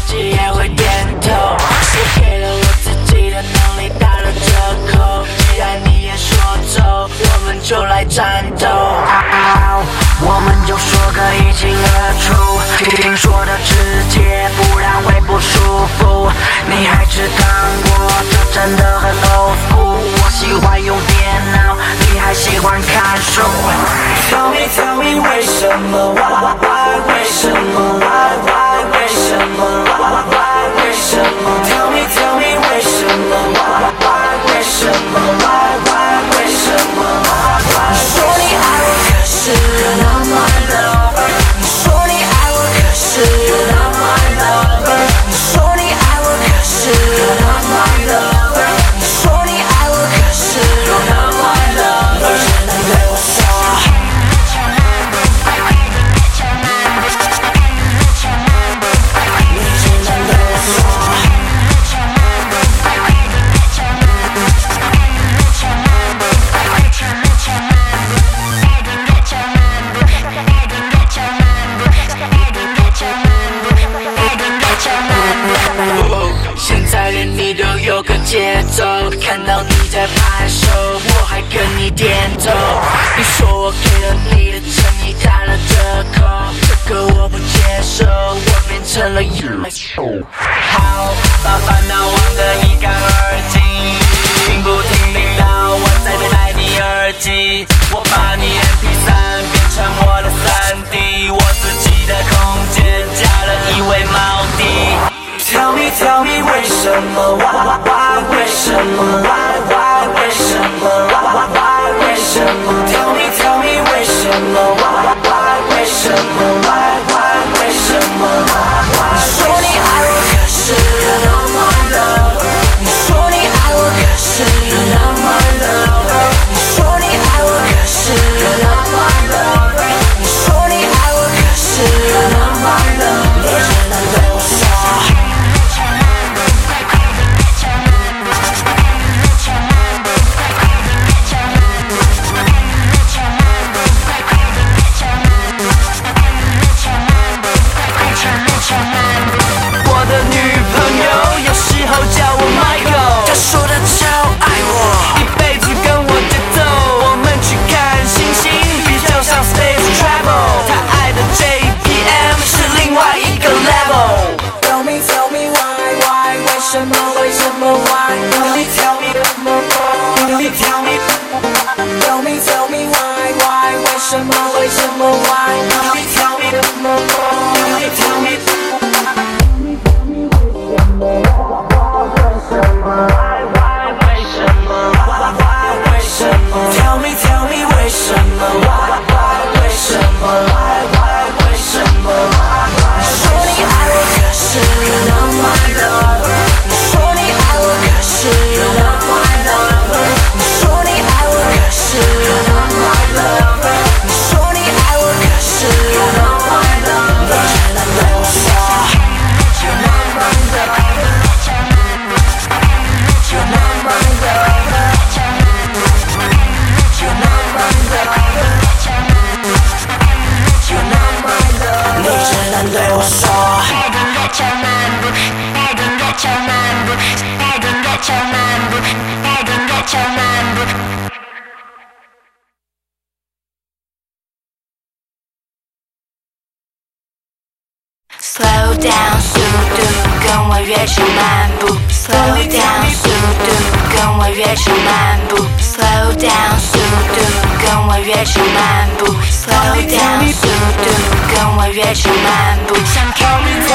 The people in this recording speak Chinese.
己也会点头。我给了我自己的能力打了折扣，既然你也说走，我们就来战斗。我们就说个一清二楚，听说的直接，不然会不舒服。你还只看过，这真的很欧服。我喜欢用电脑，你还喜欢看书。Tell me, tell me 为什么 why 为什么 why 为什么 why 为什么 Tell me, tell me 为什么 why 为什么 why 为什么 why 你说你爱我，可是 You're not my lover。 你说你爱我，可是 You're not my lover。 你说你爱我，可是 You're not my lover。 你说你爱我，可是 You're not my lover。 只能对我说现在连你都有个节奏，看到你在拍手，我还跟你点头。你说我给了你的诚意打了折扣，这个我不接受，我变成了好，把烦恼忘得一干二净，听不听得到我在戴你耳机，我把你 MP3 变成我的3D， 我自己的空间加了一位猫弟。Tell me, tell me 为什么 why 为什么 why 为什么 why 为什么 Tell me, tell me 为什么 why 为什么 why 为什么 你说你爱我，可是 You're not my lover。 你说你爱我，可是 You're not my lover。 你说你爱我，可是 You're not my lover。 你说你爱我，可是 You're not my lover。 你只能对我说我的女朋友有时候叫我 Michael， 她说她超爱我，一辈子跟我节奏，我们去看星星，比较像 space travel， 她爱的 JPM 是另外一个 level。 Tell me, tell me why 为什么 why Tell me, tell me Tell me, tell me Tell me, tell me why 为什么 why Tell me, tell me Tell me, tell me Tell me, tell me 为什么 why 为什么 why 为什么你说你爱我，可是 You're not my lover。 你说你爱我，可是 You're not my lover。 你说你爱我，可是 You're not my lover。 你说你爱我，可是 You're not my lover。 只能对我说 You're not my lover。 You're not my lover。 You're not my lover。 You're not my lover。 你只能对我说Slow down 速度，跟我越场漫步 Slow down 速度，跟我越场漫步 Slow down 速度，跟我越场漫步 Slow down 速度，跟我越场漫步想 call me